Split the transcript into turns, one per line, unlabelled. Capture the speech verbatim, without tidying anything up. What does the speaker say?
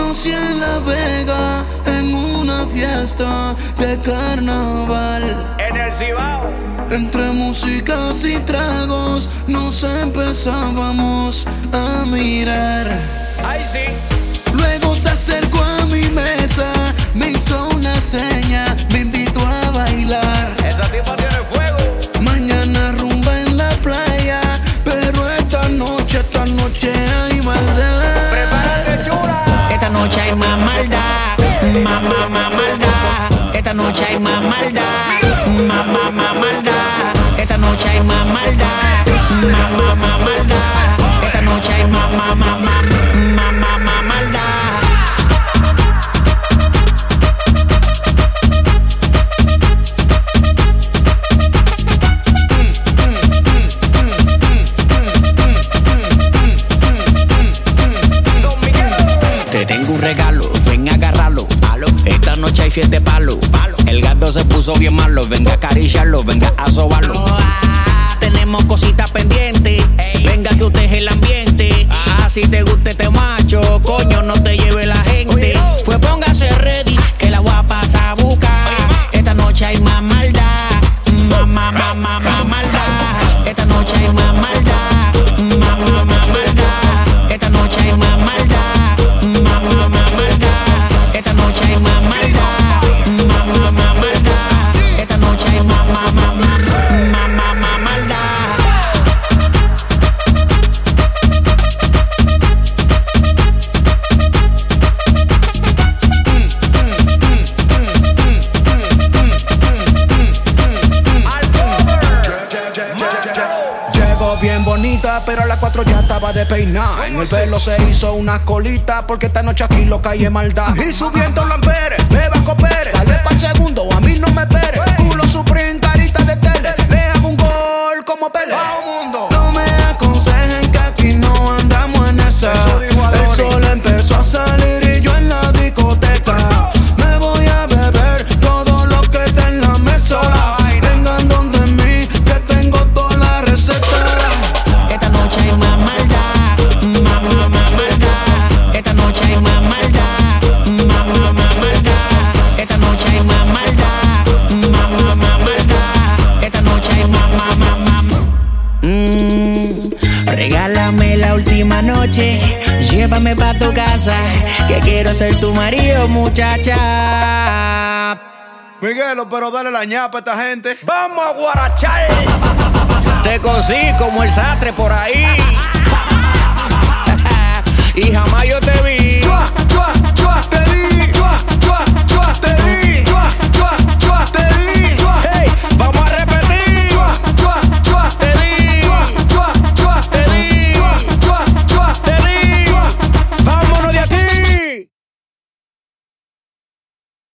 conocí en La Vega en una fiesta de carnaval.
En el Cibao.
Entre músicas y tragos nos empezábamos a mirar.
Ay, sí.
Luego se acercó a mi mesa, me hizo una seña, me invitó a bailar.
Esa tipa tiene fuego.
Mañana rumba en la playa, pero esta noche, esta noche hay maldad.
Prepárate, chula.
Esta noche hay más maldad, más, más, más maldad. Esta noche hay más maldad, más, más, más maldad. Esta noche hay más maldad, más, más, más maldad. Esta noche hay más, más, más, más, más, más, más maldad. Te tengo un regalo, ven a agarrarlo. Esta noche hay fiesta de palo. El gato se puso bien malo, venga a acariciarlo, venga a sobarlo. Ah, tenemos cositas pendientes, venga que usted es el ambiente. Ah, si te gusta este macho, coño, no te lleve la gente. Pues póngase ready, que la voy a pasar a buscar. Esta noche hay más maldad, más, más, más, más, más maldad. Esta noche hay más maldad, más, más, más maldad. Esta noche hay más maldad, más, más, más maldad. Esta noche hay más maldad, más, más, más maldad. Esta noche hay más, más, más, más, más, más, más maldad.
Llegó bien bonita, pero a las cuatro ya estaba de peinar. En el pelo se hizo una colita, porque esta noche aquí lo cae maldad. Y subiendo la amperes, me va a coopere. Dale pa' segundo, a mí no me espere. Culo Supreme, carita de tele. Le hago un gol como Pele.
No me aconsejen que aquí no andamos en esa. El sol empezó a salir y yo en la discoteca. Me voy a beber todo lo que está en la mesa. Vengan donde mí, que tengo toda la receta.
Esta noche hay más maldad, más, más, más maldad. Esta noche hay más maldad, más, más, más maldad. Esta noche hay más maldad, más, más, más maldad. Esta noche hay más, más, más, más. Mm, regálame la última noche, llévame pa' tu casa, que quiero ser tu marido, muchacha.
Miguelo, pero dale la ñapa a esta gente.
Vamos a guarachar. Te cocí como el sastre por ahí. Y jamás yo te